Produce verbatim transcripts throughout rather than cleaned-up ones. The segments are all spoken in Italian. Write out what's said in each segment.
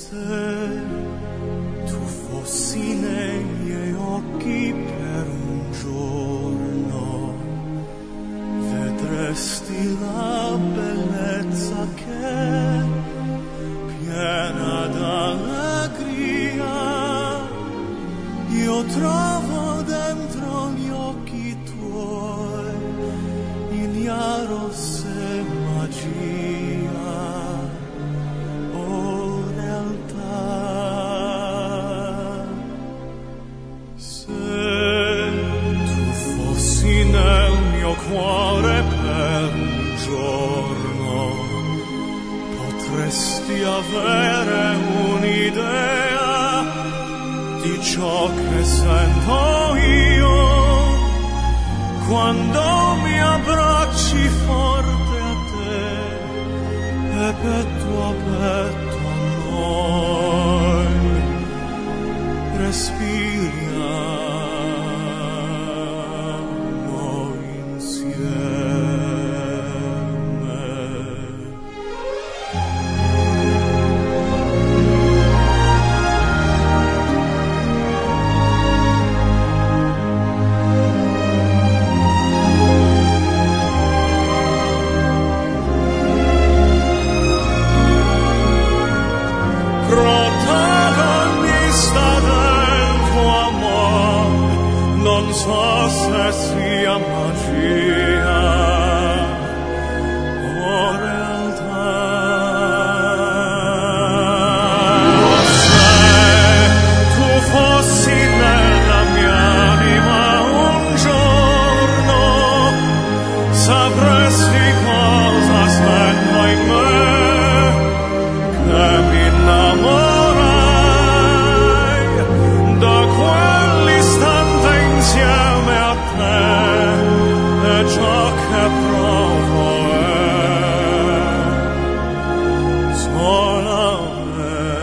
Se tu fossi nei miei occhi per un giorno, vedresti la bellezza che, piena d'allegria, io trovo dentro gli occhi tuoi, ignaro se magia o realtà. Se tu fossi nel mio cuore per un giorno, potresti avere un'idea di ciò che sento io quando mi abbracci forte a te e petto a petto a noi respiriamo insieme. Non so se sia magia o realtà. Se tu fossi nella mia anima un giorno, sapresti cosa sento in me, che mi innamorai da quell'istante insieme a te, e ciò che provo è solamente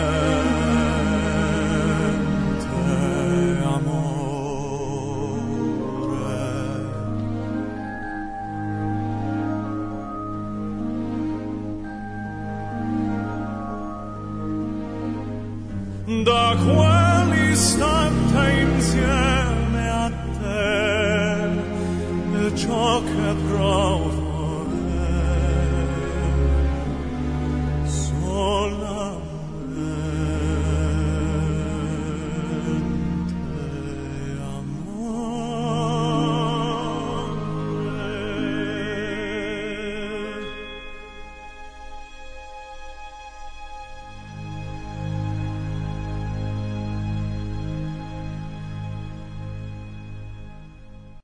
amore. Da quell'istante insieme a te, e ciò che provo